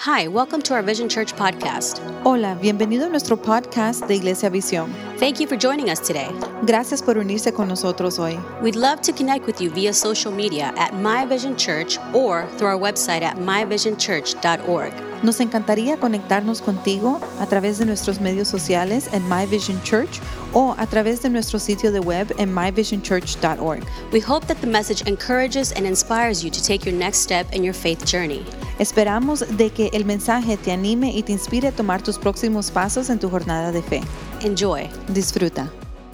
Hi, welcome to our Vision Church podcast. Hola, bienvenido a nuestro podcast de Iglesia Visión. Thank you for joining us today. Gracias por unirse con nosotros hoy. We'd love to connect with you via social media at My Vision Church or through our website at myvisionchurch.org. Nos encantaría conectarnos contigo a través de nuestros medios sociales en My Vision Church o a través de nuestro sitio de web en myvisionchurch.org. We hope that the message encourages and inspires you to take your next step in your faith journey. Esperamos de que el mensaje te anime y te inspire a tomar tus próximos pasos en tu jornada de fe. Enjoy. Disfruta.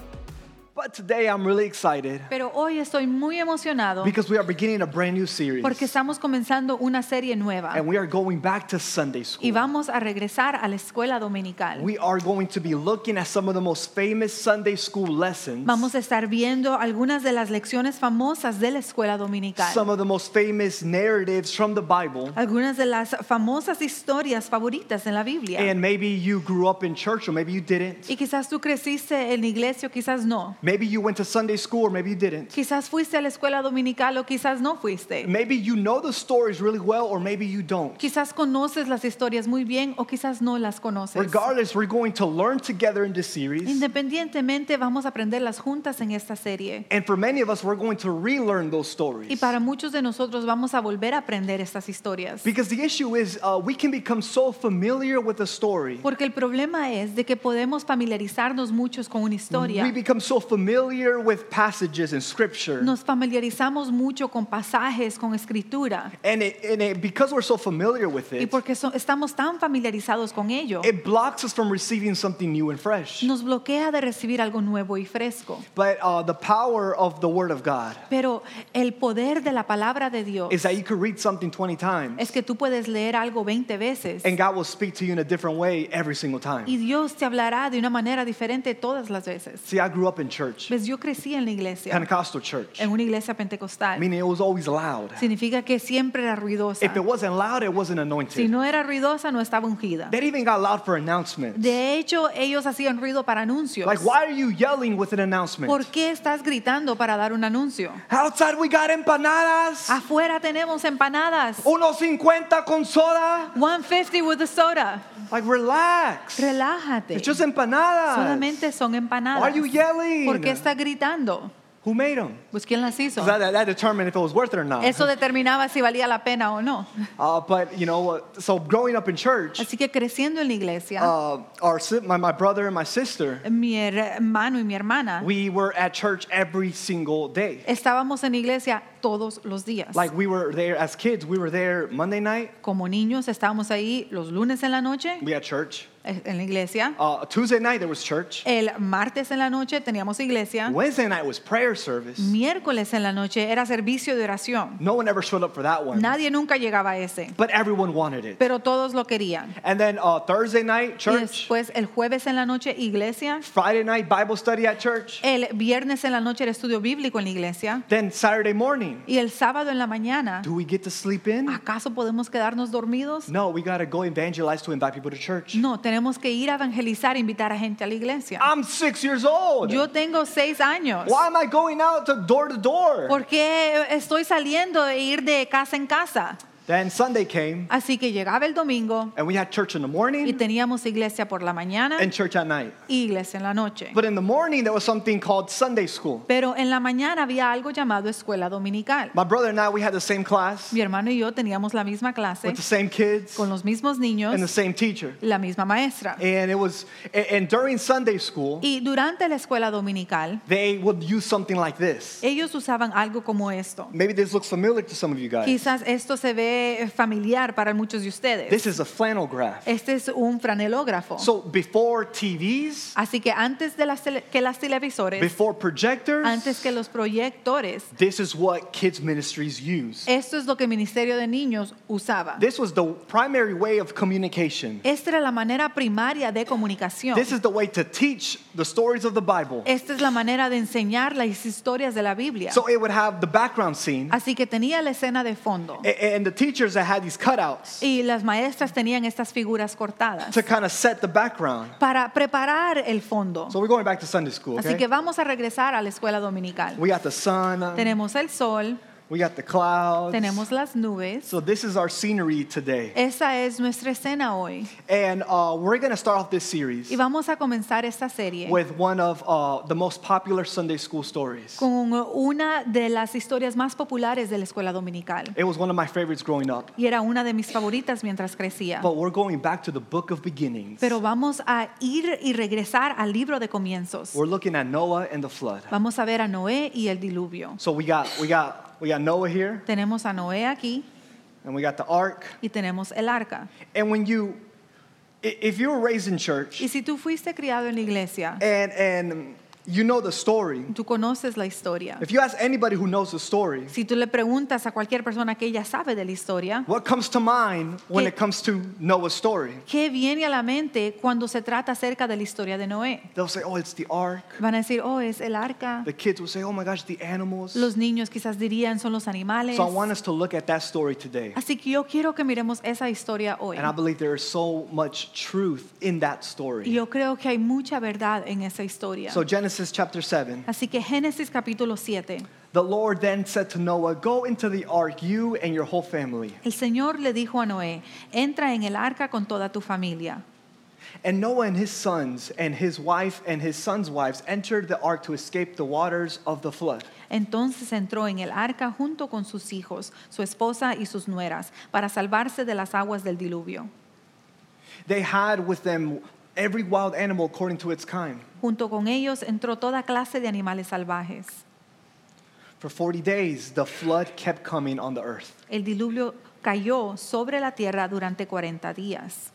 But today I'm really excited Pero hoy estoy muy emocionado because we are beginning a brand new series. porque estamos comenzando una serie nueva And we are going back to Sunday school. y vamos a regresar a la escuela dominical. We are going to be looking at some of the most famous Sunday school lessons. Vamos a estar viendo algunas de las lecciones famosas de la escuela dominical. Some of the most famous narratives from the Bible. Algunas de las famosas historias favoritas en la Biblia. And maybe you grew up in church or maybe you didn't. Y quizás tú creciste en la iglesia o quizás no. Maybe you went to Sunday school or maybe you didn't. Quizás fuiste a la escuela dominical o quizás no fuiste. Maybe you know the stories really well or maybe you don't. Quizás conoces las historias muy bien o quizás no las conoces. Regardless, we're going to learn together in this series. Independientemente vamos a aprenderlas juntas en esta serie. And for many of us, we're going to relearn those stories. Y para muchos de nosotros vamos a volver a aprender estas historias. Because the issue is we can become so familiar with a story. Porque el problema es de que podemos familiarizarnos muchos con una historia. We become so familiar with passages in scripture. Nos familiarizamos mucho con pasajes, con escritura. And because we're so familiar with Y it, porque estamos tan familiarizados con ello, it blocks us from receiving something new and fresh. nos bloquea de recibir algo nuevo y fresco. But the power of the Word of God Pero el poder de la palabra de Dios is that you could read something 20 times es que tú puedes leer algo 20 veces and God will speak to you in a different way every single time. y Dios te hablará de una manera diferente todas las veces. See, I grew up in church, Pues yo crecí en la iglesia, Pentecostal church, en una iglesia pentecostal. meaning it was always loud. Significa que siempre era ruidosa. If it wasn't loud, it wasn't Si anointed. no era ruidosa, no estaba ungida. They even got loud for announcements. De hecho, ellos hacían ruido para anuncios. Like, why are you yelling with an announcement? ¿Por qué estás gritando para dar un anuncio? Outside we got empanadas. Afuera tenemos empanadas. 1.50 con soda. 150 with a soda. Like, relax. Relájate. It's just empanadas. Solamente son empanadas. Why are you yelling? ¿Por qué está gritando? Who made them? Pues ¿quién las hizo? That determined if it was worth it or not. Eso determinaba si valía la pena o no. But you know, so growing up in church, Así que creciendo en la iglesia, my brother and my sister, mi hermano y mi hermana, we were at church every single day. estábamos en la iglesia todos los días. Like, we were there as kids. We were there Monday night. Como niños estábamos ahí los lunes en la noche We had church. en la iglesia. Tuesday night there was church. El martes en la noche teníamos iglesia. Wednesday night was prayer service. Miércoles en la noche era servicio de oración. No one ever showed up for that one. Nadie nunca llegaba a ese, But everyone wanted it. pero todos lo querían. And then Thursday night, Y church. después el jueves en la noche iglesia. Friday night, Bible study at church. El viernes en la noche era estudio bíblico en la iglesia. Then Saturday morning, Y el sábado en la mañana, do we get to sleep in? ¿acaso podemos quedarnos dormidos? No, we got to go evangelize to invite people to church. No, tenemos que ir a evangelizar, invitar a gente a la iglesia. I'm 6 years old. Yo tengo 6 años. Why am I going out to door? ¿Por qué estoy saliendo e ir de casa en casa? Then Sunday came, Así que llegaba el domingo and we had church in the y morning teníamos iglesia por la mañana and church at night. y iglesia en la noche. But in the morning, there was something called Sunday school. Pero en la mañana había algo llamado escuela dominical. My brother and I, we had the same class Mi hermano y yo teníamos la misma clase with the same kids con los mismos niños, and the same teacher. la misma maestra. And during Sunday school, Y durante la escuela dominical, they would use something like this. ellos usaban algo como esto. Maybe this looks familiar to some of you guys. Quizás esto se ve familiar para muchos de ustedes. This is a flannel graph. Este es un franelógrafo. So before TVs, Así que antes de que las televisores, before projectors, antes que los proyectores, this is what kids ministries use. esto es lo que el Ministerio de Niños usaba. This was the primary way of communication. Esta era la manera primaria de comunicación. This is the way to teach the stories of the Bible. Esta es la manera de enseñar las historias de la Biblia. So it would have the background scene, Así que tenía la escena de fondo. and the teachers that had these cutouts Y las maestras tenían estas figuras cortadas to kind of set the background. para preparar el fondo. So we're going back to Sunday school, Así que okay? vamos a regresar a la escuela dominical. We got the sun. Tenemos el sol, We got the clouds. tenemos las nubes. So this is our scenery today. Esa es nuestra escena hoy. And we're going to start off this series Y vamos a comenzar esta serie with one of the most popular Sunday school stories. con una de las historias más populares de la escuela dominical. It was one of my favorites growing up. Y era una de mis favoritas mientras crecía. But we're going back to the book of beginnings. Pero vamos a ir y regresar al libro de comienzos. We're looking at Noah and the flood. Vamos a ver a Noé y el diluvio. So we got Noah here, Tenemos a Noé aquí and we got the ark. y tenemos el arca. And if you were raised in church Y si tú fuiste criado en la iglesia, and you know the story, tú conoces la historia. if you ask anybody who knows the story, Si tú le preguntas a cualquier persona que ella sabe de la historia, what comes to mind when ¿Qué- it comes to Noah's story? ¿qué viene a la mente cuando se trata acerca de la historia de Noé? They'll say, oh, it's the ark. Van a decir, oh, es el arca. The kids will say, oh my gosh, the animals. Los niños quizás dirían, son los animales. So I want us to look at that story today. Así que yo quiero que miremos esa historia hoy. And I believe there is so much truth in that Y story. yo creo que hay mucha verdad en esa historia. So Genesis chapter 7. Así que Génesis capítulo 7. The Lord then said to Noah, go into the ark, you and your whole family. El Señor le dijo a Noé, entra en el arca con toda tu familia. And Noah and his sons and his wife and his sons' wives entered the ark to escape the waters of the flood. Entonces entró en el arca junto con sus hijos, su esposa y sus nueras, para salvarse de las aguas del diluvio. They had with them every wild animal according to its kind. Junto con ellos entró toda clase de animales salvajes. For 40 days, the flood kept coming on the earth. El diluvio cayó sobre la tierra durante 40 días.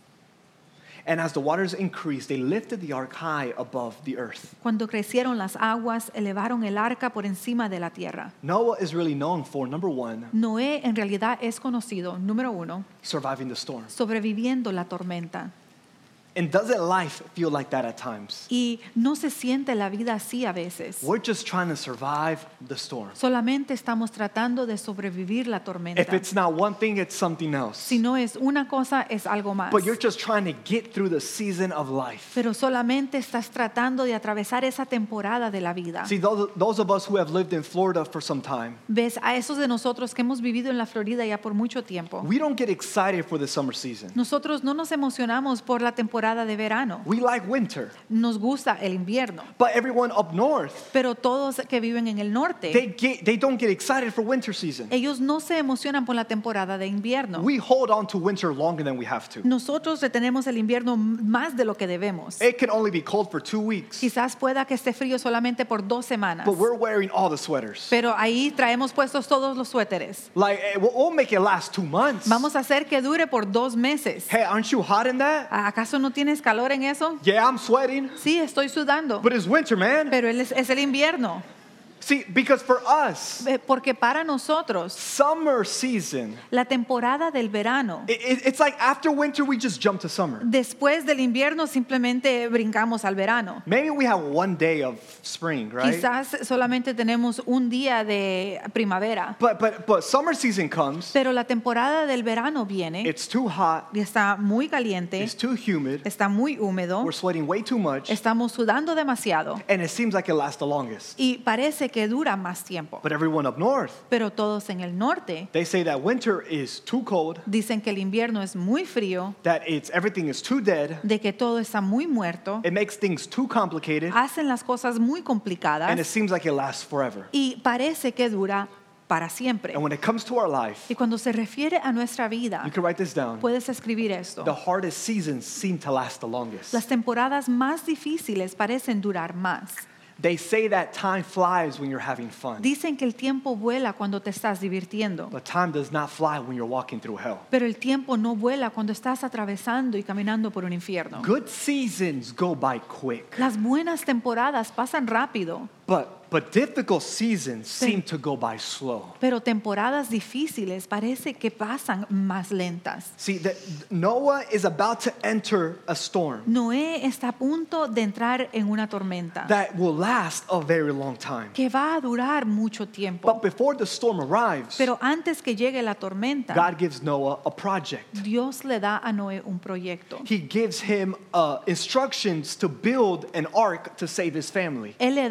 And as the waters increased, they lifted the ark high above the earth. Cuando crecieron las aguas, elevaron el arca por encima de la tierra. Noah is really known for, number one, Noé en realidad es conocido, número 1, surviving the storm. sobreviviendo la tormenta. And doesn't life feel like that at times? Y no se siente la vida así a veces. We're just trying to survive the storm. Solamente estamos tratando de sobrevivir la tormenta. If it's not one thing, it's something else. Si no es una cosa, es algo más. But you're just trying to get through the season of life. Pero solamente estás tratando de atravesar esa temporada de la vida. See, those of us who have lived in Florida for some time, Ves, a esos de nosotros que hemos vivido en la Florida ya por mucho tiempo, we don't get excited for the summer season. nosotros no nos emocionamos por la temporada de verano. We like winter. Nos gusta el invierno. But everyone up north, Pero todos que viven en el norte, they don't get excited for winter season. ellos no se emocionan por la temporada de invierno. We hold on to winter longer than we have to. Nosotros retenemos el invierno más de lo que debemos. It can only be cold for 2 weeks, Quizás pueda que esté frío solamente por 2 semanas. but we're wearing all the sweaters. Pero ahí traemos puestos todos los suéteres. Like, we'll make it last 2 months. Vamos a hacer que dure por 2 meses. Hey, aren't you hot in that? ¿Acaso no tienes calor en eso? Yeah, I'm sweating, Sí, estoy sudando. but it's winter, man. Pero es el invierno. See, because for us, Porque para nosotros, summer season, la temporada del verano, it's like after winter, we just jump to summer. después del invierno simplemente brincamos al verano. Maybe we have one day of spring, right? Quizás solamente tenemos un día de primavera. But summer season comes, Pero la temporada del verano viene it's too hot, y está muy caliente, it's too humid, está muy húmedo, we're sweating way too much, estamos sudando demasiado and it seems like it lasts the longest. y parece que dura más tiempo. But everyone up north, Pero todos en el norte they say that winter is too cold, dicen que el invierno es muy frío, that everything is too dead, de que todo está muy muerto, it makes things too complicated, hacen las cosas muy and it complicadas seems like it lasts forever. y parece que dura para siempre. And when it comes to our life, Y cuando se refiere a nuestra vida, you can write this down. puedes escribir esto. The hardest seasons seem to last the longest. Las temporadas más difíciles parecen durar más. They say that time flies when you're having fun, Dicen que el tiempo vuela cuando te estás divirtiendo, but time does not fly when you're walking through hell. pero el tiempo no vuela cuando estás atravesando y caminando por un infierno. Good seasons go by quick, Las buenas temporadas pasan rápido, but difficult seasons seem to go by slow. pero temporadas difíciles parece que pasan más lentas. See, Noah is about to enter a storm Noé está a punto de entrar en una tormenta that will last a very long time. que va a durar mucho tiempo. But before the storm arrives, Pero antes que llegue la tormenta, God gives Noah a project. Dios le da a Noé un proyecto. He gives him instructions to build an ark to save his family. Él le da instrucciones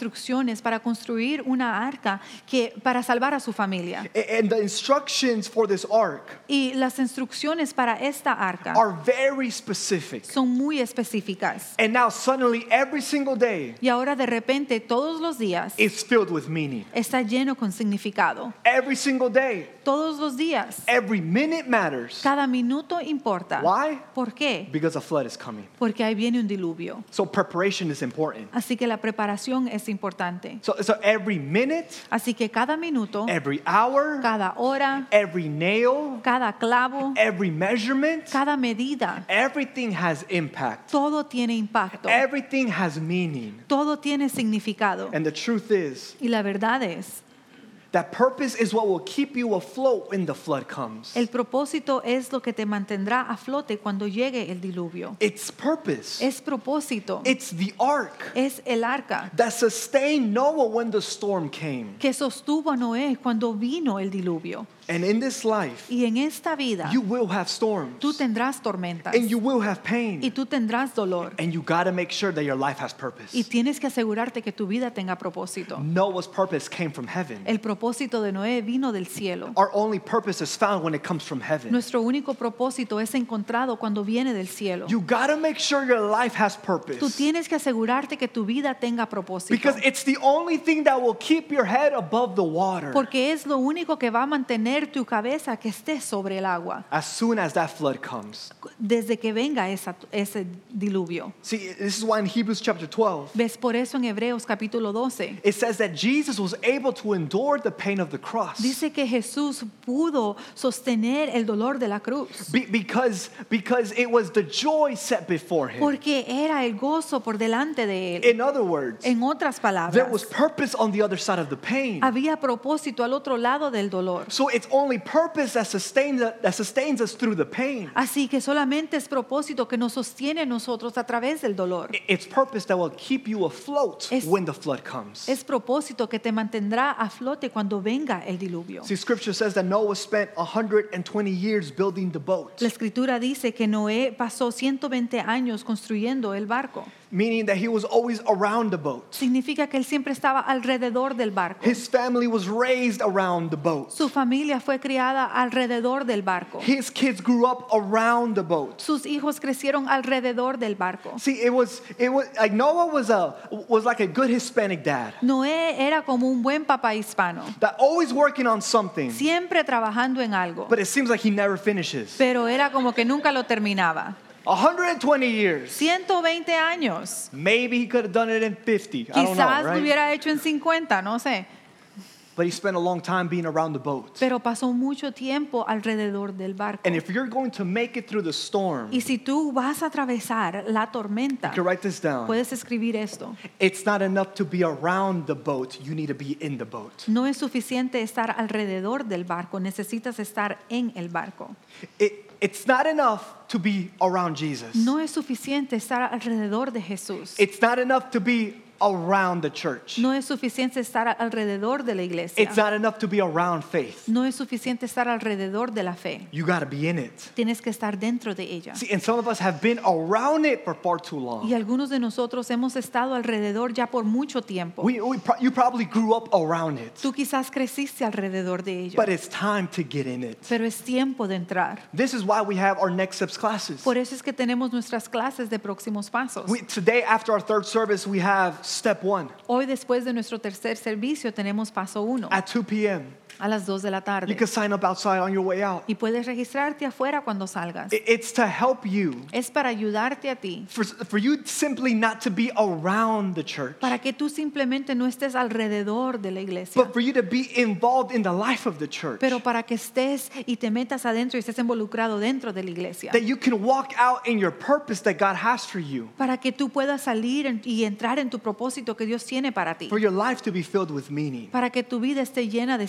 instrucciones para construir una arca para salvar a su familia. And the instructions for this ark Y las instrucciones para esta arca are very specific. son muy específicas. And now suddenly every single day Y ahora de repente todos los días is filled with meaning. está lleno con significado. Every single day, Todos los días, every minute matters. cada minuto importa. Why? ¿Por qué? Because a flood is coming. Porque ahí viene un diluvio. So preparation is important. Así que la preparación es importante. So every minute, Así que cada minuto, every hour, cada hora, every nail, cada clavo, every measurement, cada medida, everything has impact. todo tiene impacto. Everything has meaning. Todo tiene significado. And the truth is Y la verdad es, that purpose is what will keep you afloat when the flood comes. el propósito es lo que te mantendrá a flote cuando llegue el diluvio. It's purpose. Es propósito. It's the ark Es el arca that sustained Noah when the storm came. que sostuvo a Noé cuando vino el diluvio. And in this life, Y en esta vida you will have storms. tú tendrás tormentas And you will have y pain. tú tendrás dolor. And you got to make sure that your life has purpose. Y tienes que asegurarte que tu vida tenga propósito. Noah's purpose came from heaven. El propósito de Noé vino del cielo. Our only purpose is found when it comes from heaven. Nuestro único propósito es encontrado cuando viene del cielo. You got to make sure your life has Tú purpose. tienes que asegurarte que tu vida tenga propósito. Because it's the only thing that will keep your head above the water. Porque es lo único que va a mantener tu cabeza que esté sobre el agua As soon as that flood comes. desde que venga ese diluvio. See, this is why in Hebrews chapter 12, ¿Ves? Por eso en Hebreos capítulo 12 it says that Jesus was able to endure the pain of the cross. dice que Jesús pudo sostener el dolor de la cruz. Because it was the joy set before him. Porque era el gozo por delante de él. In other words, En otras there was palabras, purpose on the other side of the pain. había propósito al otro lado del dolor. So it's only purpose that sustains us through the pain. Así que solamente es propósito que nos sostiene a nosotros a través del dolor. It's purpose that will keep you afloat Es- when the flood comes. Es propósito que te mantendrá a flote cuando venga el diluvio. See, scripture says that Noah spent 120 years building the boat, La escritura dice que Noé pasó 120 años construyendo el barco. meaning that he was always around the boat. Significa que él siempre estaba alrededor del barco. His family was raised around the boat. Su familia fue criada alrededor del barco. His kids grew up around the boat. Sus hijos crecieron alrededor del barco. See, it was like Noah was like a good Hispanic dad Noé era como un buen papá hispano, that always working on something, siempre trabajando en algo, but it seems like he never finishes. pero era como que nunca lo terminaba. 120 years. 120 años. Maybe he could have done it in 50. I don't know, Quizás lo right? hubiera hecho en 50, no sé. But he spent a long time being around the boat. Pero pasó mucho tiempo alrededor del barco. And if you're going to make it through the storm, Y si tú vas a atravesar la tormenta, you can write this down. puedes escribir esto. It's not enough to be around the boat. You need to be in the boat. No es suficiente estar alrededor del barco, necesitas estar en el barco. It's not enough to be around Jesus. No es suficiente estar alrededor de Jesús. It's not enough to be around the church. No es suficiente estar alrededor de la iglesia. It's not enough to be around faith. No es suficiente estar alrededor de la fe. You got to be in it. Tienes que estar dentro de ella. See, and some of us have been around it for far too long. Y algunos de nosotros hemos estado alrededor ya por mucho tiempo. You probably grew up around it, Tú quizás creciste alrededor de ella, but it's time to get in it. pero es tiempo de entrar. This is why we have our Next Steps classes. Por eso es que tenemos nuestras clases de próximos pasos. Today, after our third service, we have step 1 Hoy, después de nuestro tercer servicio, tenemos paso 1 at 2 p.m. a las 2 de la You tarde. can sign up outside on your way out. Y puedes registrarte afuera cuando salgas. It's to help you, Es para ayudarte a ti, for you simply not to be around the church, para que tú simplemente no estés alrededor de la iglesia, but for you to be involved in the life of the church. pero para que estés y te metas adentro y estés involucrado dentro de la iglesia. That you can walk out in your purpose that God has for you. Para que tú puedas salir y entrar en tu propósito que Dios tiene para ti. For your life to be filled with meaning. Para que tu vida esté llena de significado.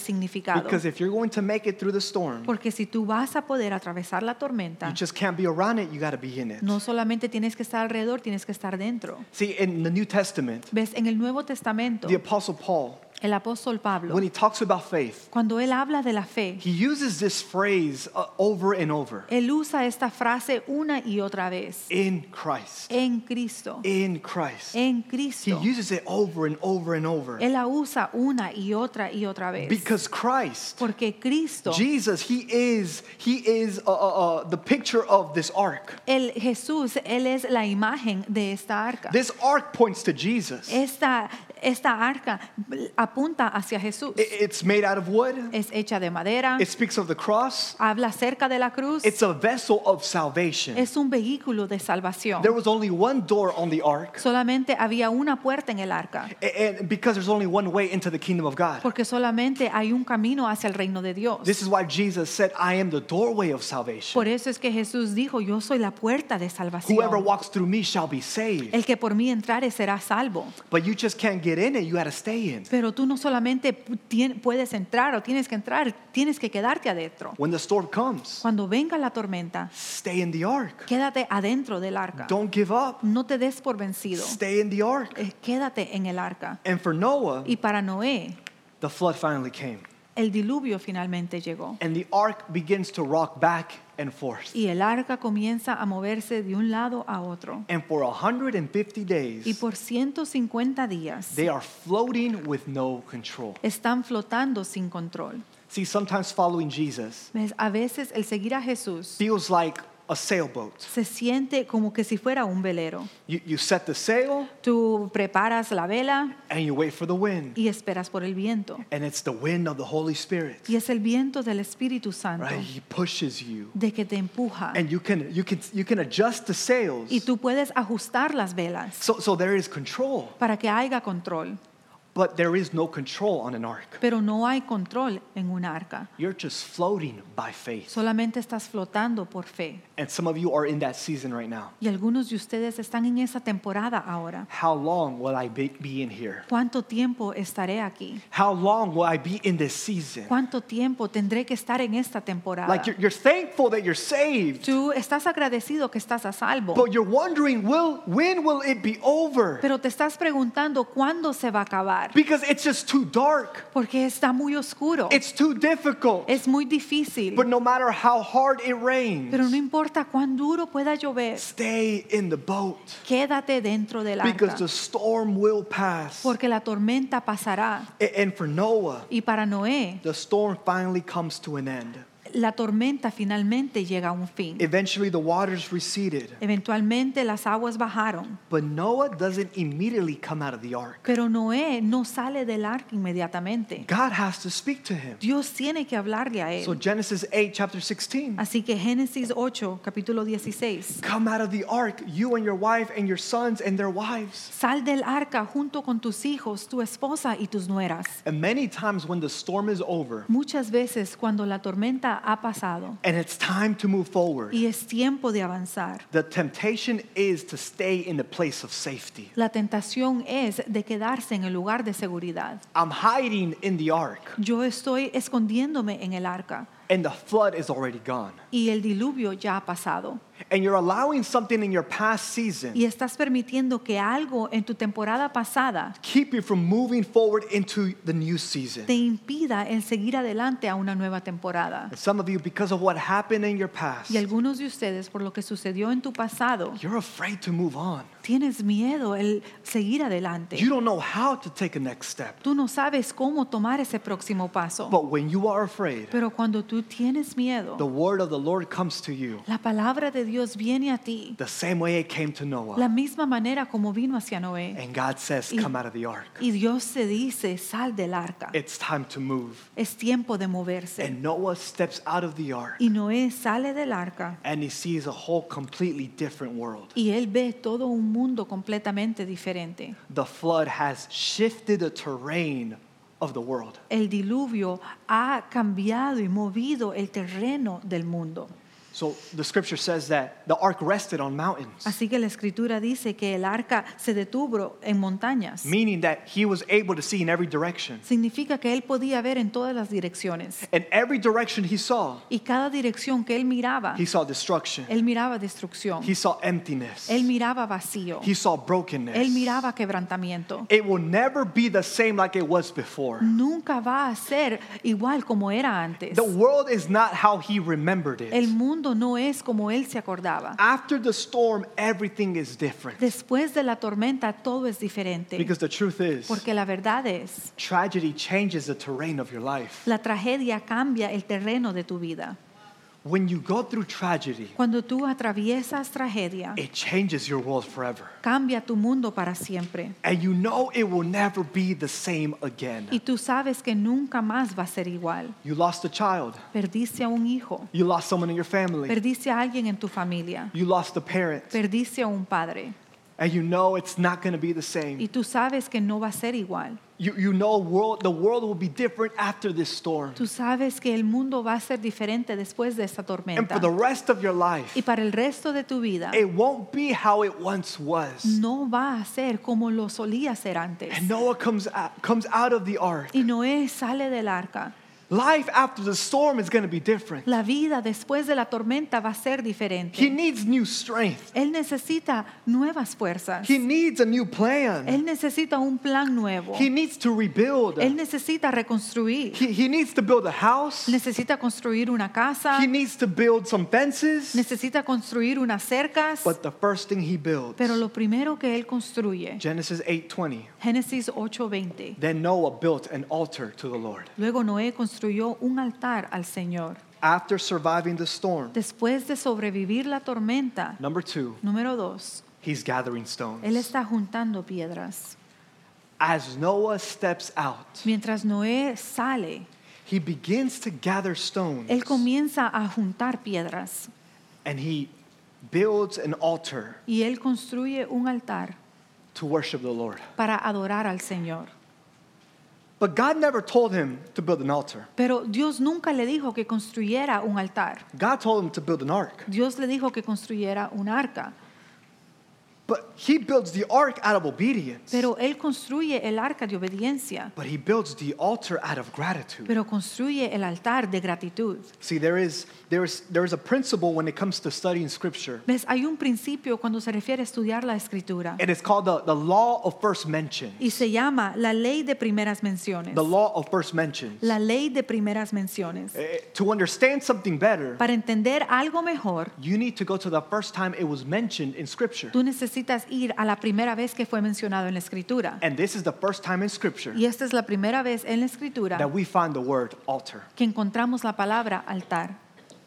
complicado. Because if you're going to make it through the storm, Porque si tú vas a poder atravesar la you tormenta, just can't be around it, you got to be in it. no solamente tienes que estar alrededor, tienes que estar dentro. See, in the New Testament, ¿Ves? En el Nuevo Testamento, the Apostle Paul, el apóstol Pablo, when he talks about faith, cuando él habla de la fe, he uses this phrase over and over. él usa esta frase una y otra vez. In Christ. En Cristo. In Christ. En He Cristo. uses it over and over and over. Él la usa una y otra vez. Because Christ, Porque Cristo, Jesus, he is the picture of this ark. el Jesús, él es la imagen de esta arca. This ark points to Jesus. Esta arca apunta hacia Jesús. It's made out of wood. Es hecha de madera. It speaks of the cross. Habla acerca de la cruz. It's a vessel of salvation. Es un vehículo de salvación. There was only one door on the ark. Solamente había una puerta en el arca. And because there's only one way into the kingdom of God. Porque solamente hay un camino hacia el reino de Dios. This is why Jesus said, I am the doorway of salvation. Por eso es que Jesús dijo, yo soy la puerta de salvación. Whoever walks through me shall be saved. El que por mí entrare será salvo. But you just can't get in it, you got to stay in. Pero tú no solamente puedes entrar o tienes que entrar, tienes que quedarte adentro. When the storm comes, Cuando venga la tormenta, stay in the ark. quédate adentro del arca. Don't give up. No te des por vencido. Stay in the ark. Quédate en el arca. And for Noah, Y para Noé, the flood finally came. el diluvio finalmente llegó. And the ark begins to rock back and forth. Y el arca comienza a moverse de un lado a otro. And for 150 Y days, por 150 días they are floating with no control. están flotando sin control. See, sometimes following Jesus ¿Ves? A veces el seguir a Jesús feels like a sailboat. se siente como que si fuera un velero. You set the sail Tú preparas la vela and you wait for the wind. y esperas por el viento. And it's the wind of the Holy Spirit. Y es el viento del Espíritu Santo Right? He pushes you. de que te empuja. And you can adjust the sails. Y tú puedes ajustar las velas So there is control. para que haya control. But there is no control on an ark. Pero no hay control en un arca. You're just floating by faith. Solamente estás flotando por fe. And some of you are in that season right now. Y algunos de ustedes están en esa temporada ahora. How long will I be in here? ¿Cuánto tiempo estaré aquí? How long will I be in this season? ¿Cuánto tiempo tendré que estar en esta temporada? Like you're thankful that you're saved, Tú estás agradecido que estás a salvo, but you're wondering, when will it be over? pero te estás preguntando cuándo se va a acabar, Because it's just too dark. porque está muy oscuro, It's too difficult. es muy difícil, But no matter how hard it rains, pero no importa cuán duro pueda llover, stay in the boat. quédate dentro del Because arca, the storm will pass. porque la tormenta pasará. And for Noah, Y para Noé, the storm finally comes to an end. la tormenta finalmente llega a un fin. Eventually the waters receded. Eventualmente las aguas bajaron, But Noah doesn't immediately come out of the ark. pero Noé no sale del arca inmediatamente. God has to speak to him. Dios tiene que hablarle a So él. Genesis 8, chapter 16. Así que Génesis 8, capítulo 16. Come out of the ark, you and your wife and your sons and their wives. Sal del arca junto con tus hijos, tu esposa y tus nueras. And many times when the storm is over Muchas veces cuando la tormenta ha pasado and it's time to move forward, y es tiempo de avanzar, the temptation is to stay in the place of safety. la tentación es de quedarse en el lugar de seguridad. I'm hiding in the ark Yo estoy escondiéndome en el arca and the flood is already gone. y el diluvio ya ha pasado. And you're allowing something in your past season Y estás permitiendo que algo en tu temporada pasada keep you from moving forward into the new season. te impida el seguir adelante a una nueva temporada. And some of you, because of what happened in your past, Y algunos de ustedes, por lo que sucedió en tu pasado, you're afraid to move on. tienes miedo el seguir adelante. You don't know how to take a next step. Tú no sabes cómo tomar ese próximo paso. But when you are afraid, Pero cuando tú tienes miedo, the word of the Lord comes to you la palabra de Dios viene a ti, the same way it came to la Noah. misma manera como vino hacia Noé. And God says, Y- come out of the ark. Y Dios te dice, sal del arca. It's time to move. Es tiempo de moverse. And Noah steps out of the ark Y Noé sale del arca and he sees a whole completely different world. y él ve todo un mundo completamente diferente. The flood has shifted the terrain of the world. El diluvio ha cambiado y movido el terreno del mundo. So the scripture says that the ark rested on mountains, Así que la escritura dice que el arca se detuvo en montañas. meaning that he was able to see in every direction. Significa que él podía ver en todas las direcciones. And every direction he saw dirección que él miraba, He saw destruction. él miraba destrucción. He saw emptiness. Él miraba vacío. He saw brokenness. Él miraba quebrantamiento. It will never be the same like it was before. Nunca va a ser igual como era antes. The world is not how he remembered El it. mundo no es como él se acordaba. After the storm, everything is different. Después de la tormenta todo es diferente. Because the truth is, Porque la verdad es, tragedy changes the terrain of your life. la tragedia cambia el terreno de tu vida. When you go through tragedy, Cuando tú atraviesas tragedia, it changes your world forever. cambia tu mundo para siempre. And you know it will never be the same again. Y tú sabes que nunca más va a ser igual. You lost a child. Perdiste a un hijo. You lost someone in your family. Perdiste a alguien en tu familia. You lost a parent. Perdiste a un padre. And you know it's not going to be the same. Y tú sabes que no va a ser igual. You know the world will be different after this storm. Tú sabes que el mundo va a ser diferente después de esta And tormenta. for the rest of your life, Y para el resto de tu vida, it won't be how it once was. no va a ser como lo solía ser antes. And Noah comes out of the ark. Y Noé sale del arca. Life after the storm is going to be different. La vida después de la tormenta va a ser He diferente. needs new strength. Él necesita nuevas fuerzas. He needs a new plan. Él necesita un plan nuevo. He needs to rebuild. Él necesita reconstruir. He needs to build a house. Necesita construir una casa. He needs to build some fences. Necesita construir unas cercas. But the first thing he builds, Pero lo primero que él construye, Genesis 8:20, Génesis 8:20. then Noah built an altar to the Lord. Luego Noé construyó un altar al Señor. After surviving the storm, Después de sobrevivir la tormenta, number 2, número 2, he's gathering él stones. está juntando piedras. As Noah steps out, Mientras Noé sale, he begins to gather stones él comienza a juntar piedras and he builds an altar y él construye un altar to worship the Lord. para adorar al Señor. But God never told him to build an altar. Pero Dios nunca le dijo que construyera un altar. God told him to build an ark. Dios le dijo que construyera un arca. But he builds the ark out of obedience. Pero él construye el arca de obediencia. But he builds the altar out of gratitude. Pero construye el altar de gratitud. See, there is a principle when it comes to studying scripture. ¿Ves? Hay un principio cuando se refiere a estudiar la escritura. And it's called the law of first mention. Y se llama la ley de primeras menciones. The law of first mentions. La ley de primeras menciones. To understand something better, Para entender algo mejor, you need to go to the first time it was mentioned in scripture. tú necesitas ir a la primera vez que fue mencionado en la escritura. And this is the first time in scripture Y esta es la primera vez en la escritura that we find the word altar. que encontramos la palabra altar.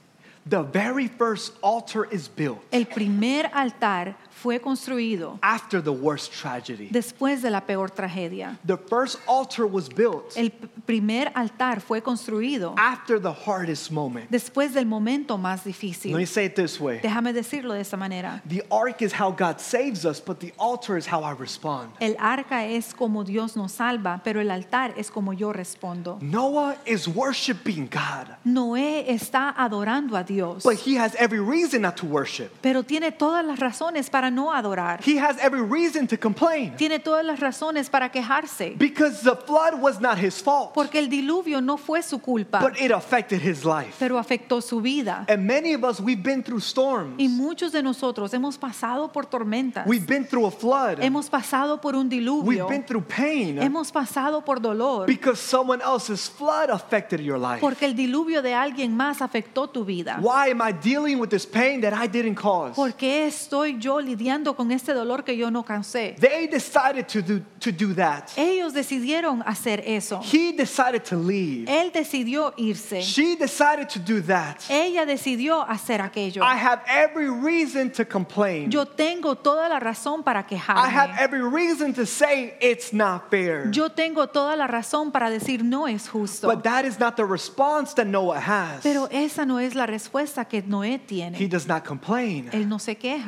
The very first altar is built El primer altar fue construido after the worst tragedy. después de la peor tragedia. The first altar was built El primer altar fue construido after the hardest moment. después del momento más Let me difícil. say it this way. Déjame decirlo de esta manera. The ark is how God saves us, but the altar is how I respond. El arca es como Dios nos salva, pero el altar es como yo respondo. Noah is worshiping God, Noé está adorando a Dios, but he has every reason not to worship. pero tiene todas las razones para no adorar. He has every reason to complain Tiene todas las razones para quejarse, because the flood was not his fault, porque el diluvio no fue su culpa, but it affected his life. pero afectó su vida. And many of us, we've been through storms. Y muchos de nosotros hemos pasado por tormentas, We've been through a flood. hemos pasado por un We've diluvio, been through pain hemos pasado por dolor, because someone else's flood affected your life. porque el diluvio de alguien más afectó tu vida. Why am I dealing with this pain that I didn't cause? ¿Por qué estoy yo lidiando con este dolor que yo no causé? They decided to do that. Ellos decidieron hacer eso. He decided to leave. Él decidió irse. She decided to do that. Ella decidió hacer aquello. I have every reason to complain. Yo tengo toda la razón para I have quejarme. every reason to say it's not fair. Yo tengo toda la razón para decir no es justo. But that is not the response that Noah has. Pero esa no es la respuesta que Noé He tiene. does not complain. Él no se queja.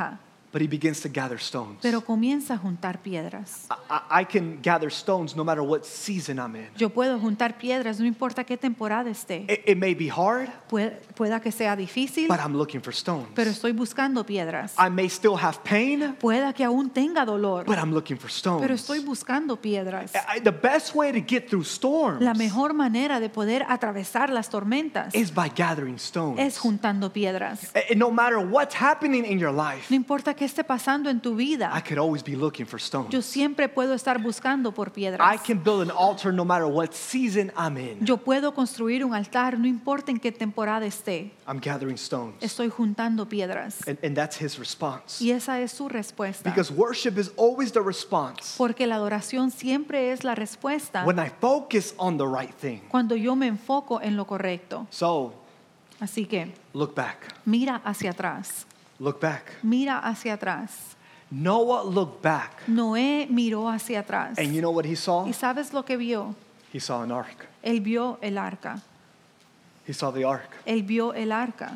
but he begins to gather stones. pero comienza a juntar piedras. I can gather stones no matter what season I'm in. Yo puedo juntar piedras, no importa qué temporada esté. It may be hard, Pueda que sea difícil, but I'm looking for stones. pero estoy buscando piedras. I may still have pain, Pueda que aún tenga dolor, but I'm looking for stones. pero estoy buscando piedras. The best way to get through storms La mejor manera de poder atravesar las tormentas is by gathering stones. es juntando piedras. And no matter what's happening in your life, No importa qué esté pasando en tu I vida, could always be looking for stones. yo siempre puedo estar buscando por I piedras. can build an altar no matter what season I'm in. Yo puedo construir un altar, no importa en qué temporada esté. I'm gathering stones. Estoy juntando piedras. And that's his response. Y esa es su respuesta. Because worship is always the response Porque la adoración siempre es la respuesta when I focus on the right thing. cuando yo me enfoco en lo correcto. So, Así que look back. mira hacia atrás. Look back. Mira hacia atrás. Noah looked back. Noé miró hacia atrás. And you know what he saw? ¿Y sabes lo que vio? He saw an ark. Él vio el arca. He saw the ark. Él vio el arca.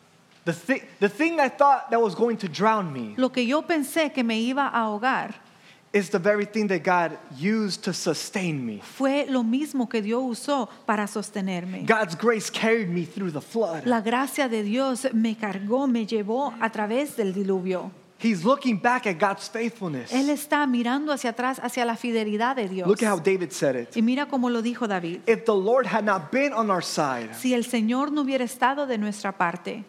The thing I thought that was going to drown me Lo que yo pensé que me iba a ahogar is the very thing that God used to sustain me. fue lo mismo que Dios usó para sostenerme. God's grace carried me through the flood. La gracia de Dios me cargó, me llevó a través del diluvio. He's looking back at God's faithfulness. Él está mirando hacia atrás, hacia la fidelidad de Dios. Look at how David said it. Y mira cómo lo dijo David. If the Lord had not been on our side, Si el Señor no hubiera estado de nuestra parte,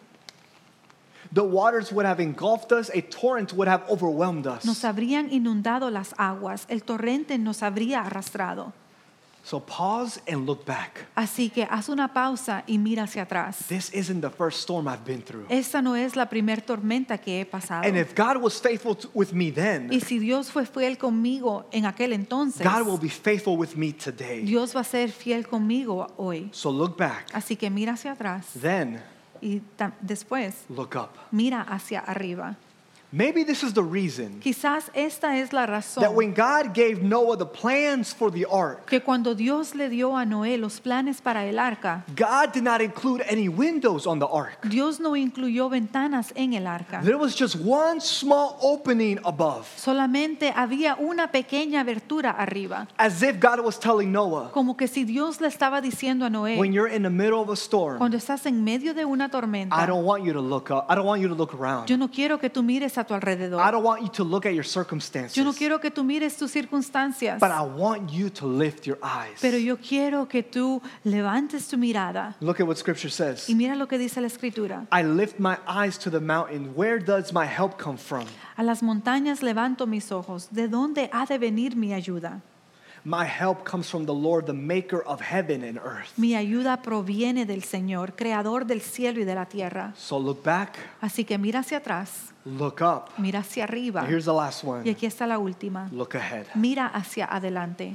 the waters would have engulfed us, a torrent would have overwhelmed us. nos habrían inundado las aguas, el torrente nos habría arrastrado. So pause and look back. Así que haz una pausa y mira hacia atrás. This isn't the first storm I've been through. Esta no es la primer tormenta que he pasado. And if God was faithful with me then, Y si Dios fue fiel conmigo en aquel entonces, God will be faithful with me today. Dios va a ser fiel conmigo hoy. So look back. Así que mira hacia atrás Then y después look up. mira hacia arriba. Maybe this is the reason Quizás esta es la that razón when God gave Noah the plans for the ark, que cuando Dios le dio a Noé los planes para el arca, God did not include any windows on the ark. Dios no incluyó ventanas en el arca. There was just one small opening above, Solamente había una pequeña abertura arriba, as if God was telling Noah, como que si Dios le estaba diciendo a when Noé, you're in the middle of a storm, cuando estás en medio de una I tormenta, don't want you to look up. I don't want you to look around. yo no quiero que tú mires a tu I alrededor. don't want you to look at your circumstances. Yo no quiero que tú mires tus circunstancias, But I want you to lift your eyes. pero yo quiero que tú levantes tu mirada Look at what Scripture says. y mira lo que dice la Escritura. I lift my eyes to the mountain. Where does my help come from? A las montañas levanto mis ojos. ¿De dónde ha de venir mi ayuda? My help comes from the Lord, the maker of heaven and earth. Mi ayuda proviene del Señor, creador del cielo y de la tierra. So look back, Así que mira hacia atrás, look up. mira hacia arriba. Here's the last Y one. aquí está la última. Look ahead. Mira hacia adelante.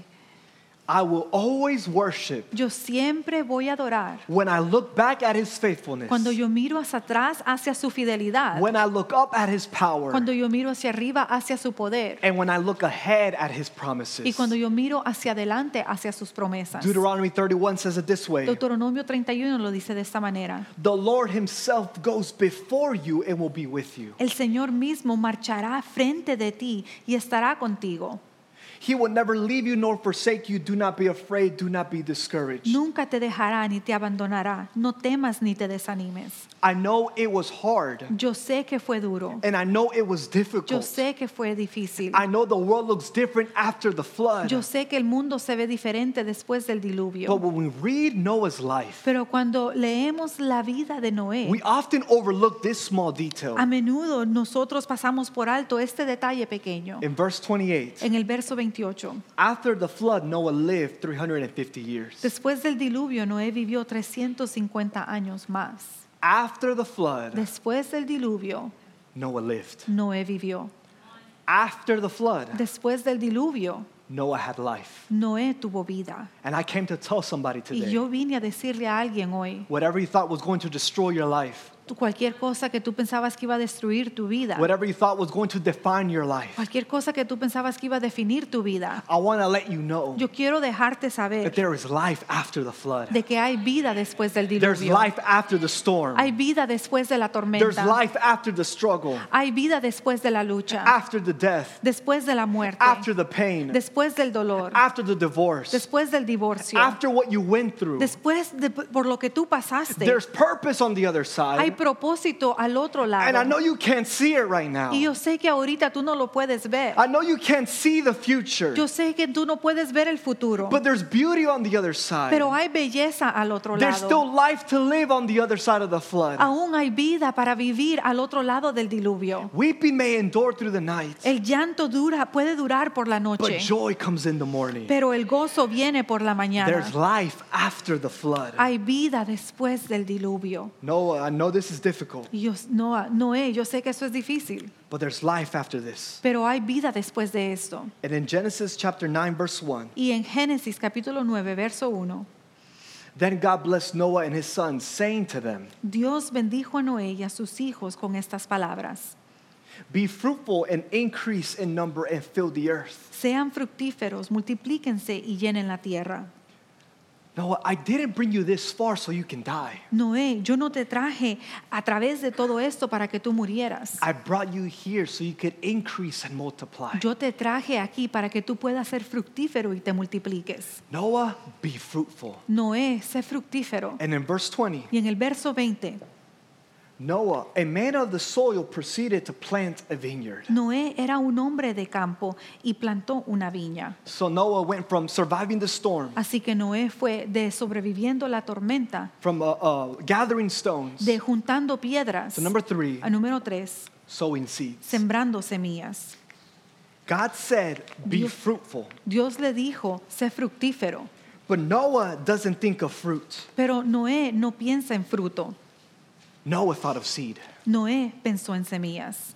I will always worship Yo siempre voy a adorar when I look back at his faithfulness, cuando yo miro hacia atrás hacia su fidelidad, when I look up at his power, cuando yo miro hacia arriba hacia su poder and when I look ahead at his y promises. cuando yo miro hacia adelante hacia sus promesas. Deuteronomy 31 says it this way. Deuteronomio 31 lo dice de esta manera. The Lord himself goes before you and will be with you. El Señor mismo marchará frente de ti y estará contigo. He will never leave you nor forsake you. Do not be afraid. Do not be discouraged. Nunca te dejará ni te abandonará. No temas ni te desanimes. I know it was hard, Yo sé que fue duro. and I know it was Yo difficult. sé que fue difícil. I know the world looks different after the flood. Yo sé que el mundo se ve diferente después del But diluvio. when we read Noah's life, Pero cuando leemos la vida de we Noé, often overlook this small detail. a menudo nosotros pasamos por alto este detalle pequeño. In verse 28, En el verso 28, after the flood, Noah lived 350 years. después del diluvio, Noé vivió 350 años más. After the flood, Después del diluvio, Noah lived. Noé vivió. After the flood, Después del diluvio, Noah had life. Noé tuvo vida. And I came to tell somebody Y today, yo vine a decirle a alguien hoy, whatever you thought was going to destroy your life, Cualquier cosa que tú pensabas que iba a destruir tu vida. whatever you thought was going to define your life. Cualquier cosa que tú pensabas que iba a definir tu vida. I want to let you know Yo quiero dejarte that saber there is life after the flood. de que hay vida después del There's diluvio. life after the storm. Hay vida después de la There's tormenta. life after the struggle, Hay vida después de la lucha. after the death, Después de la muerte. after the pain, Después del dolor. after the divorce, Después del divorcio. after what you went through. Después de por lo que tú pasaste. There's purpose on the other Hay side. propósito al otro And I lado. know you can't see it right now. Y yo sé que ahorita tú no lo puedes ver. I know you can't see the future. Yo sé que tú no puedes ver el futuro. But there's beauty on the other side. Pero hay belleza al otro There's still lado. life to live on the other side of the flood. Aún hay vida para vivir al otro lado del diluvio. Weeping may endure through the night, El llanto puede durar por la but noche, joy comes in the morning. pero el gozo viene por la There's mañana. life after the flood. Hay vida después del diluvio. Noah, I know this is difficult, Y Noé, yo sé que eso es difícil, but there's life after this. pero hay vida después de esto. And in Genesis chapter 9, verse 1, Y en Génesis capítulo 9, verso 1, then God blessed Noah and his sons, saying to them, Dios bendijo a Noé y a sus hijos con estas palabras. be fruitful and increase in number and fill the earth. Sean fructíferos, multiplíquense y llenen la tierra. Noah, I didn't bring you this far so you can die. Noé, yo no te traje a través de todo esto para que tú murieras. I brought you here so you could increase and multiply. Yo te traje aquí para que tú puedas ser fructífero y te multipliques. Noah, be fruitful. Noé, sé fructífero. And in verse 20, Y en el verso 20, Noah, a man of the soil, proceeded to plant a vineyard. Noé era un hombre de campo y plantó una viña. So Noah went from surviving the storm, Así que Noé fue de sobreviviendo la tormenta, from gathering stones, de juntando piedras, to number 3, a número 3, sowing seeds. sembrando semillas. God said, be Dios- fruitful. Dios le dijo, sé fructífero. But Noah doesn't think of fruit. Pero Noé no piensa en fruto. Noah thought of seed. Noé pensó en semillas.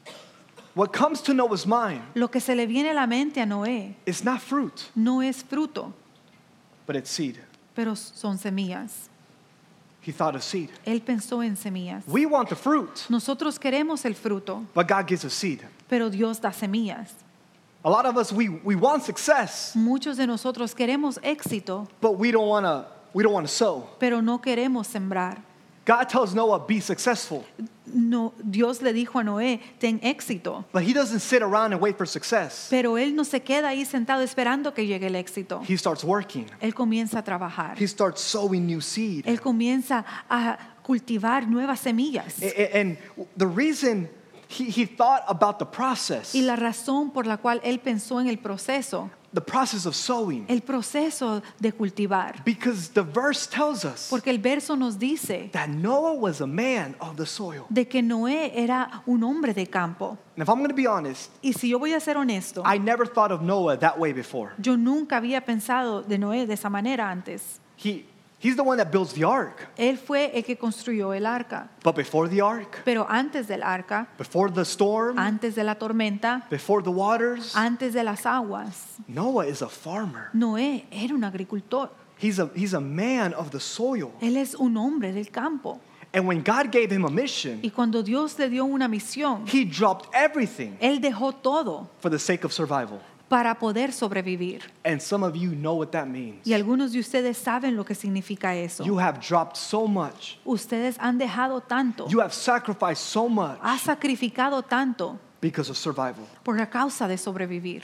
What comes to Noah's mind Lo que se le viene a la mente a Noé is not fruit, no es fruto, but it's seed. pero son semillas. He thought of seed. Él pensó en semillas. We want the fruit, Nosotros queremos el fruto, but God gives us seed. pero Dios da semillas. A lot of us, we want success, Muchos de nosotros queremos éxito, but we don't want to sow. pero no queremos sembrar. God tells Noah, be successful, No, Dios le dijo a Noé, ten éxito. but he doesn't sit around and wait for success. Pero él no se queda ahí sentado esperando que llegue el éxito. He starts working. Él comienza a trabajar. He starts sowing new seed. Él comienza a cultivar nuevas semillas. And the reason he thought about the process, Y la razón por la cual él pensó en el proceso of sowing, el proceso de cultivar. because the verse tells us Porque el verso nos dice that Noah was a man of the soil. de que Noé era un hombre de campo. And if I'm going to be honest, Y si yo voy a ser honesto, I never thought of Noah that way before. yo nunca había pensado de Noé de esa manera antes. He's the one that builds the ark. Él fue el que construyó el arca. But before the ark, Pero antes del arca, before the storm, antes de la tormenta, before the waters, antes de las aguas, Noah is a farmer. Noé era un agricultor. He's a man of the soil. Él es un hombre del campo. And when God gave him a mission, Y cuando Dios le dio una misión, he dropped everything él dejó todo for the sake of survival. para poder sobrevivir. And some of you know what that means. Y algunos de ustedes saben lo que significa eso. You have dropped so much. Ustedes han dejado tanto, You have sacrificed so much ha sacrificado tanto because of survival. por la causa de sobrevivir.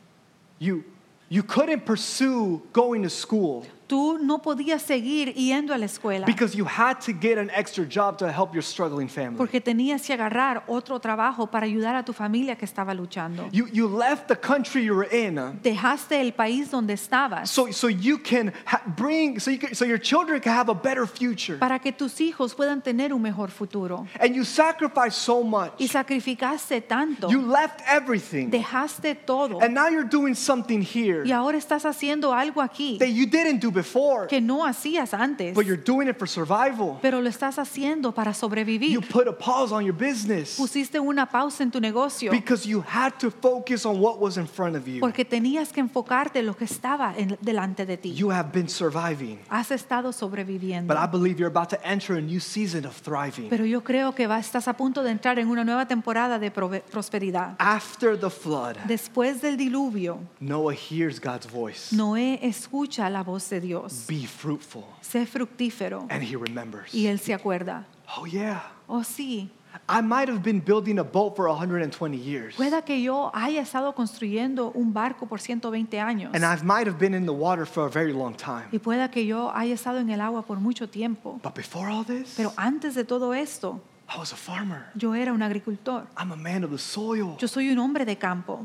You couldn't pursue going to school Tú no podías seguir yendo a la escuela because you had to get an extra job to help your struggling family. porque tenías que agarrar otro trabajo para ayudar a tu familia que estaba luchando. You left the country you were in Dejaste el país donde estabas so you can so your children can have a better future. para que tus hijos puedan tener un mejor futuro. And you sacrificed so much. Y sacrificaste tanto, You left everything. dejaste todo And now you're doing something here y ahora estás haciendo algo aquí that you didn't do before, que no hacías antes, but you're doing it for survival. pero lo estás haciendo para You sobrevivir. put a pause on your business Pusiste una pausa en tu negocio because you had to focus on what was in front of you. porque tenías que enfocarte en lo que estaba delante de ti. You have been surviving, Has estado sobreviviendo. but I believe you're about to enter a new season of thriving. Pero yo creo que estás a punto de entrar en una nueva temporada de prosperidad. After the flood, Después del diluvio, Noah hears God's voice. Noé escucha la voz de Dios. Be fruitful. Sé fructífero. And he remembers. Y él se acuerda. Oh yeah, Oh sí, I might have been building a boat for 120 years. pueda que yo haya estado construyendo un barco por 120 años. And I might have been in the water for a very long time. Y pueda que yo haya estado en el agua por mucho tiempo. But before all this, Pero antes de todo esto, I was a farmer. yo era un agricultor. I'm a man of the soil. Yo soy un hombre de campo.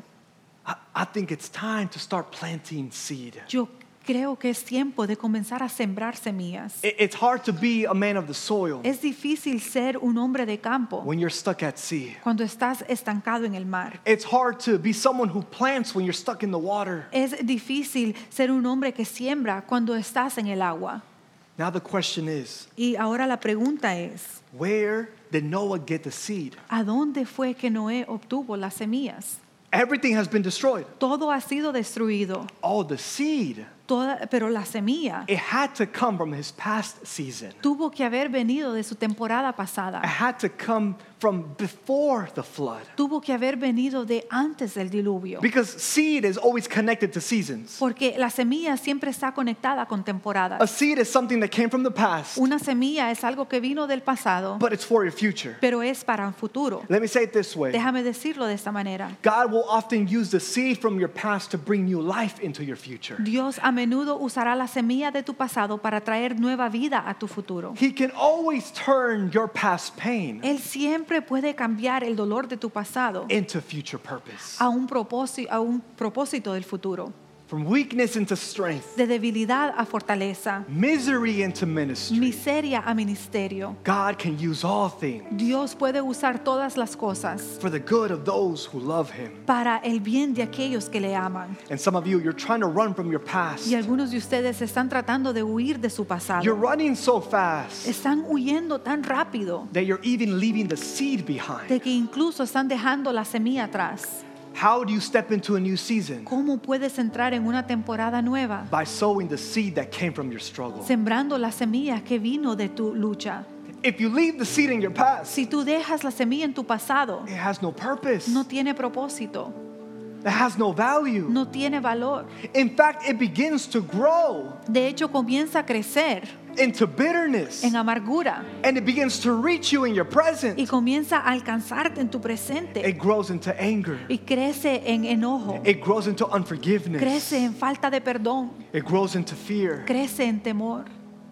I think it's time to start planting seed. Yo creo que es tiempo de comenzar a sembrar semillas. It's hard to be a man of the soil Es difícil ser un hombre de campo when you're stuck at sea. cuando estás estancado en el mar. It's hard to be someone who plants when you're stuck in the water. Es difícil ser un hombre que siembra cuando estás en el agua. Now the question is, Y ahora la pregunta es, where did Noah get the seed? ¿a dónde fue que Noé obtuvo las semillas? Everything has been destroyed. Todo ha sido destruido, Oh, the seed. pero la semilla It had to come from his past season. tuvo que haber venido de su temporada It pasada. had to come from before the flood. Tuvo que haber venido de antes del diluvio. Because seed is always connected to seasons. Porque la semilla siempre está conectada con A temporadas. seed is something that came from the past, Una semilla es algo que vino del pasado, but it's for your future. pero es para un futuro. Let me say it this way. Déjame decirlo de esta manera. God will often use the seed from your past to bring new life into your future. Dios a menudo usará la semilla de tu pasado para traer nueva vida a tu futuro. He can always turn your past pain Él siempre puede cambiar el dolor de tu pasado into future purpose. a un propósito del futuro. From weakness into strength, De debilidad a fortaleza, misery into ministry. miseria a ministerio. God can use all things Dios puede usar todas las cosas for the good of those who love Him. para el bien de aquellos que le aman. And some of you, you're trying to run from your past. Y algunos de ustedes están tratando de huir de su pasado. You're running so fast Están huyendo tan rápido that you're even leaving the seed behind. de que incluso están dejando la semilla atrás. How do you step into a new season? ¿Cómo puedes entrar en una temporada nueva? By sowing the seed that came from your struggle. Sembrando la semilla que vino de tu lucha. If you leave the seed in your past, Si tú dejas la semilla en tu pasado, it has no purpose. no tiene propósito, It has no value. no tiene valor. In fact, it begins to grow De hecho, comienza a crecer into bitterness. en amargura And it begins to reach you in your present. y comienza a alcanzarte en tu presente It grows into anger. y crece en enojo, It grows into unforgiveness. crece en falta de perdón, It grows into fear. crece en temor.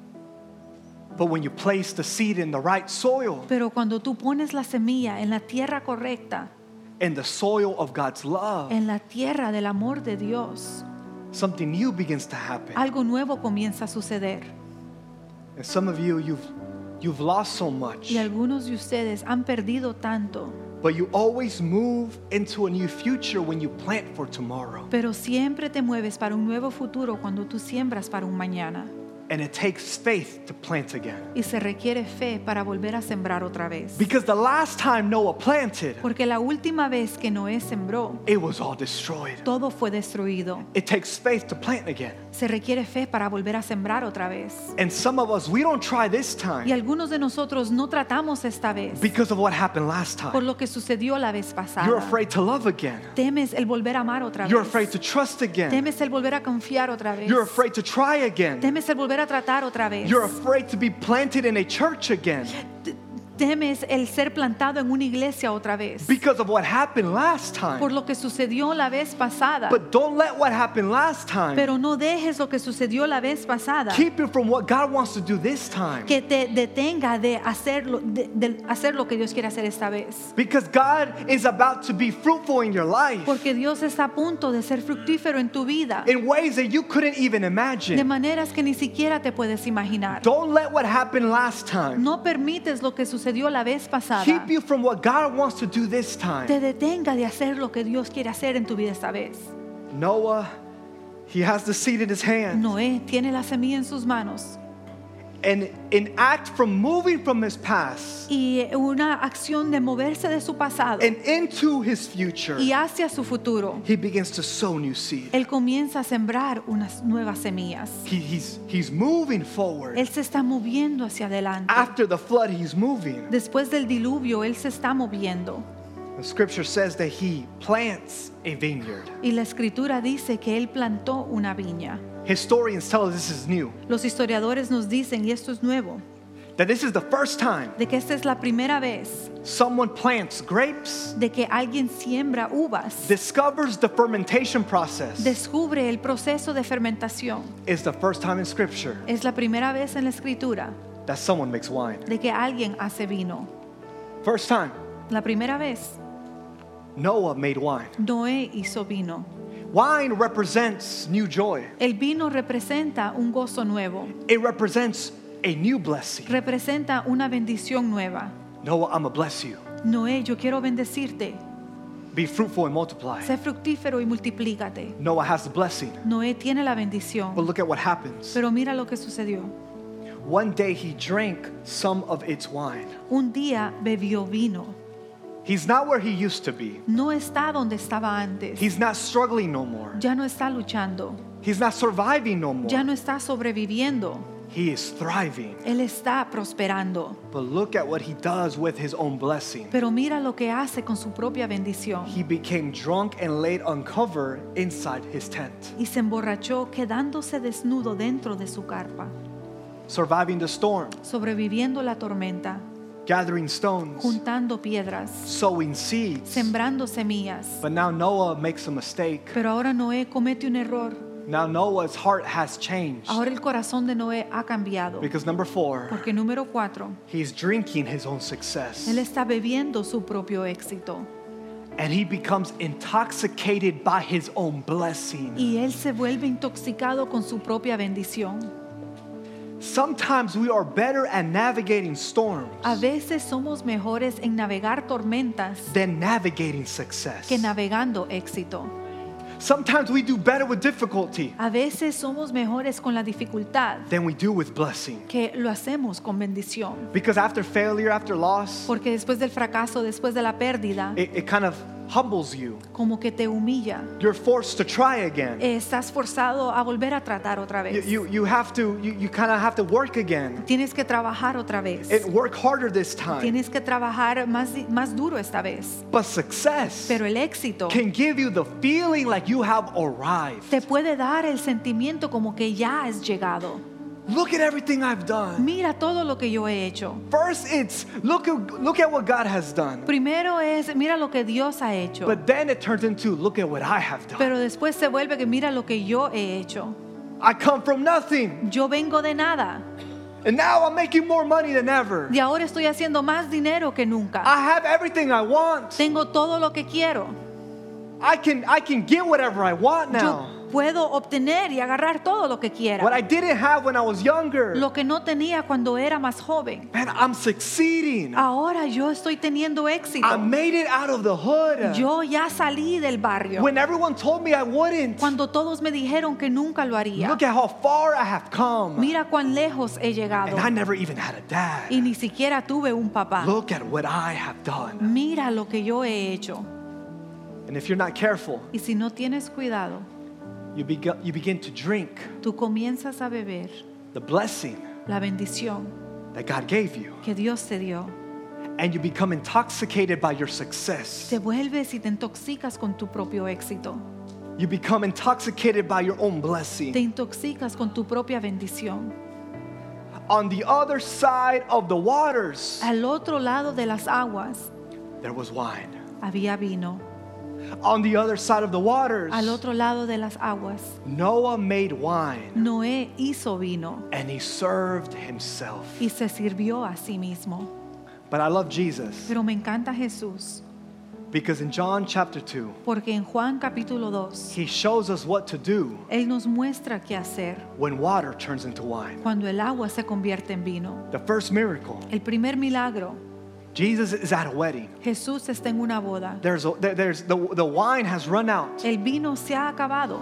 But when you place the seed in the right soil, Pero cuando tú pones la semilla en la tierra correcta, in the soil of God's love, en la tierra del amor de Dios, something new begins to happen. algo nuevo comienza a suceder. And some of you, you've lost so much, Y algunos de ustedes han perdido tanto, but you always move into a new future when you plant for tomorrow. pero siempre te mueves para un nuevo futuro cuando tú siembras para un mañana. And it takes faith to plant again. Y se requiere fe para volver a sembrar otra vez. Because the last time Noah planted, Porque la última vez que Noé sembró, it was all destroyed. todo fue destruido. It takes faith to plant again. Se requiere fe para volver a sembrar otra vez. And some of us, we don't try this Y time algunos de nosotros no tratamos esta vez because of what happened last por time. lo que sucedió la vez pasada. You're afraid to love again. Temes el volver a amar otra You're afraid vez. to trust again. Temes el volver a confiar otra vez. You're afraid to try again. Temes el volver a tratar otra vez. You're afraid to be planted in a church again Temes el ser plantado en una iglesia otra vez. because of what happened last Por time. lo que sucedió la vez pasada. But don't let what happened last time Pero no dejes lo que sucedió la vez pasada keep you from what God wants to do this time. que te detenga de hacer lo que Dios quiere hacer esta vez. Because God is about to be fruitful in your life Porque Dios está a punto de ser fructífero en tu vida in ways that you couldn't even de imagine. maneras que ni siquiera te puedes imaginar. Don't let what happened last time No permites lo que sucedió la vez pasada keep you from what God wants to do this te time. detenga de hacer lo que Dios quiere hacer en tu vida esta vez. Noah, He has the seed in his hand. Noé tiene la semilla en sus manos. And an act from moving from his past Y una acción de moverse de su pasado and into his future, y hacia su futuro. he begins to sow new seed. Él comienza a sembrar unas nuevas semillas. He's moving forward. Él se está moviendo hacia adelante. After the flood, he's moving. Después del diluvio, Él se está moviendo. The scripture says that he plants a vineyard. Y la escritura dice que Él plantó una viña. Historians tell us this is new, Los historiadores nos dicen, y esto es nuevo, that this is the first time de que esta es la primera vez someone plants grapes, de que alguien siembra uvas, discovers the fermentation process. descubre el proceso de fermentación. It's the first time in scripture Es la primera vez en la escritura that someone makes wine. de que alguien hace vino. First time, La primera vez, Noah made wine. Noé hizo vino. Wine represents new joy. El vino representa un gozo nuevo, It represents a new blessing. representa una bendición nueva. Noah, I'm gonna bless you. Noé, yo quiero bendecirte. Be fruitful and multiply. Sé fructífero y multiplícate. Noah has the blessing. Noé tiene la bendición, But look at what happens. pero mira lo que sucedió. One day he drank some of its wine. Un día bebió vino. He's not where he used to be. No está donde estaba antes. He's not struggling no more. Ya no está luchando. He's not surviving no more. Ya no está sobreviviendo. He is thriving. Él está prosperando. But look at what he does with his own blessing. Pero mira lo que hace con su propia bendición. He became drunk and laid uncovered inside his tent. Y se emborrachó quedándose desnudo dentro de su carpa, Surviving the storm, sobreviviendo la tormenta, gathering stones, juntando piedras, sowing seeds. sembrando semillas. But now Noah makes a mistake. Pero ahora Noé comete un error. Now Noah's heart has changed. Ahora el corazón de Noé ha cambiado. Because number 4, Porque número 4, he's drinking his own success. él está bebiendo su propio éxito. And he becomes intoxicated by his own blessing. Y él se vuelve intoxicado con su propia bendición. Sometimes we are better at navigating storms A veces somos mejores en navegar tormentas than navigating success. que navegando éxito. Sometimes we do better with difficulty A veces somos mejores con la dificultad than we do with blessing. que lo hacemos con bendición. Because after failure, after loss, Porque después del fracaso, después de la pérdida, it kind of humbles you. como que te humilla. You're forced to try again. Estás forzado a volver a tratar otra vez. You kind of have to work again Tienes que trabajar otra vez. and work harder this time. Tienes que trabajar más duro esta vez. But success Pero el éxito can give you the feeling like you have arrived. te puede dar el sentimiento como que ya has llegado. Look at everything I've done. Mira todo lo que yo he hecho. First, it's look at what God has done. Primero es, mira lo que Dios ha hecho. But then it turns into look at what I have done. Pero después se vuelve que mira lo que yo he hecho. I come from nothing. Yo vengo de nada. And now I'm making more money than ever. Y ahora estoy haciendo más dinero que nunca. I have everything I want. Tengo todo lo que quiero. I can get whatever I want now. Yo puedo obtener y agarrar todo lo que quiera. What I didn't have when I was younger. Lo que no tenía cuando era más joven. Man, I'm succeeding. Ahora yo estoy teniendo éxito. I made it out of the hood. Yo ya salí del barrio. When everyone told me I wouldn't. Cuando todos me dijeron que nunca lo haría. Look at how far I have come. Mira cuán lejos he llegado. And I never even had a dad. Y ni siquiera tuve un papá. Look at what I have done. Mira lo que yo he hecho. And if you're not careful, Y si no tienes cuidado, you begin to drink tú comienzas a beber the blessing la bendición that God gave you. que Dios te dio. And you become intoxicated by your success. Te vuelves y te intoxicas con tu propio éxito. You become intoxicated by your own Te blessing. intoxicas con tu propia bendición. On the other side of the waters, Al otro lado de las aguas there was wine. había vino. On the other side of the waters, Al otro lado de las aguas, Noah made wine Noé hizo vino and he served himself. y se sirvió a sí mismo. But I love Jesus Pero me encanta Jesús, because in John chapter 2, porque en Juan capítulo 2, he shows us what to do Él nos muestra qué hacer when water turns into wine. cuando el agua se convierte en vino. The first miracle, El primer milagro, Jesus is at a wedding. Jesús está en una boda. The wine has run out. El vino se ha acabado.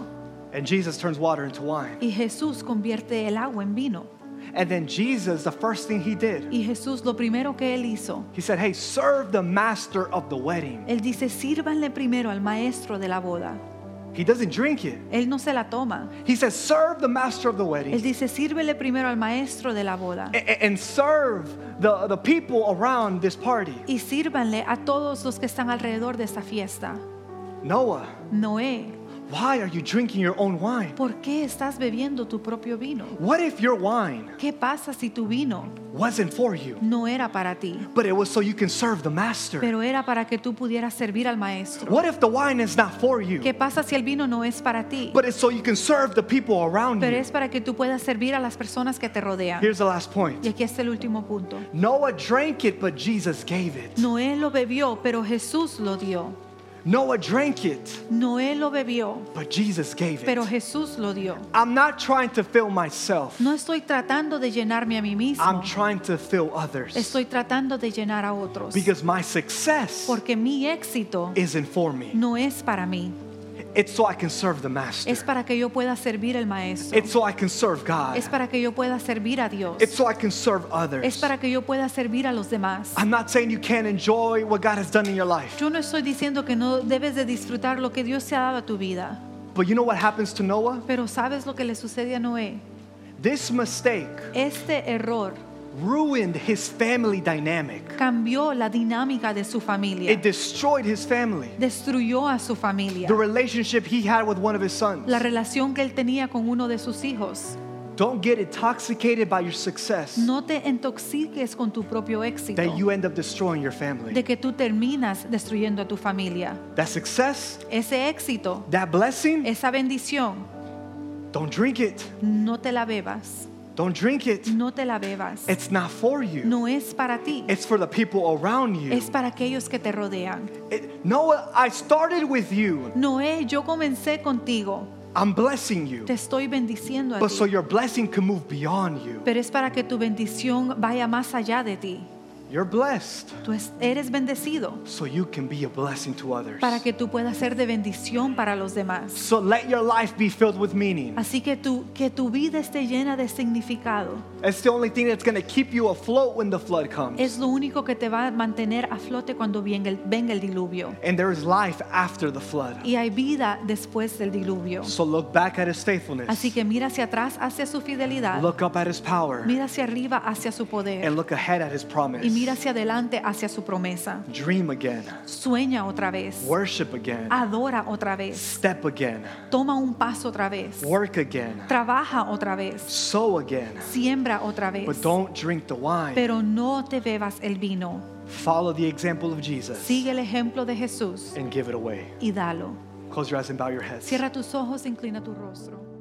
And Jesus turns water into wine. Y Jesús convierte el agua en vino. And then Jesus, the first thing he did, Y Jesús lo primero que él hizo, he said, hey, serve the master of the wedding. él dice, sírvanle primero al maestro de la boda. He doesn't drink it. Él no se la toma. He says, serve the master of the Él wedding dice, sírvele primero al maestro de la boda. and serve the people around this party. Y sírvanle a todos los que están alrededor de esta fiesta. Noah, Noé, why are you drinking your own wine? ¿por qué estás bebiendo tu propio vino? What if your wine ¿Qué pasa si tu vino wasn't for you, no era para ti, but it was so you can serve the master? pero era para que tú pudieras servir al maestro? What if the wine is not for you, ¿Qué pasa si el vino no es para ti, but it's so you can serve the people around pero you? es para que tú puedas servir a las personas que te rodean? Here's the last point. Y aquí está el último punto. Noah drank it, but Jesus gave it. Noé lo bebió, pero Jesús lo dio. Noah drank it, Noé lo bebió, but Jesus gave pero it. Jesús lo dio. I'm not trying to fill myself. No estoy tratando de llenarme a mí mismo. I'm trying to fill others. Estoy tratando de llenar a otros. Because my success Porque mi éxito isn't for me. no es para mí. It's so I can serve the master. Es para que yo pueda servir al maestro. It's so I can serve God. Es para que yo pueda servir a Dios. It's so I can serve Es others. para que yo pueda servir a los demás. I'm not saying you can't enjoy what God has done in your life. Yo no estoy diciendo que no debes de disfrutar lo que Dios te ha dado a tu vida. But you know what happens to Noah? Pero ¿sabes lo que le sucede a Noé? This mistake Este error ruined his family dynamic. cambió la dinámica de su familia. It destroyed his family. Destruyó a su familia. The relationship he had with one of his sons. La relación que él tenía con uno de sus hijos. Don't get intoxicated by your success No te intoxiques con tu propio éxito, that you end up destroying your family. de que tú terminas destruyendo a tu familia. That success, Ese éxito, that blessing, esa bendición, don't drink it. no te la bebas. Don't drink it. No te la bebas. It's not for you. No es para ti. It's for the people around you. Es para aquellos que te rodean. Noah, I started with you. Noé, yo comencé contigo. I'm blessing you. Te estoy bendiciendo a But so ti. your blessing can move beyond you. Pero es para que tu bendición vaya más allá de ti. You're blessed Tú eres bendecido so you can be a blessing to others. para que tú puedas ser de bendición para los demás. So let your life be filled with meaning. Así que tu vida esté llena de significado. It's the only thing that's going to keep you afloat when the flood comes. Es lo único que te va a mantener a flote cuando venga el diluvio. And there is life after the flood. Y hay vida después del diluvio. So look back at his faithfulness. Así que mira hacia atrás, hacia su fidelidad. Look up at his power. Mira hacia arriba, hacia su poder. And look ahead at his promise. Y mira hacia adelante, hacia su promesa. Dream again. Sueña otra vez. Worship again. Adora otra vez. Step again. Toma un paso otra vez. Work again. Trabaja otra vez. Sow again. Siembra otra vez. But don't drink the wine. Pero no te bebas el vino. Follow the example of Jesus Sigue el ejemplo de Jesús and give it away. y dalo. Close your eyes and bow your heads. Cierra tus ojos, inclina tu rostro.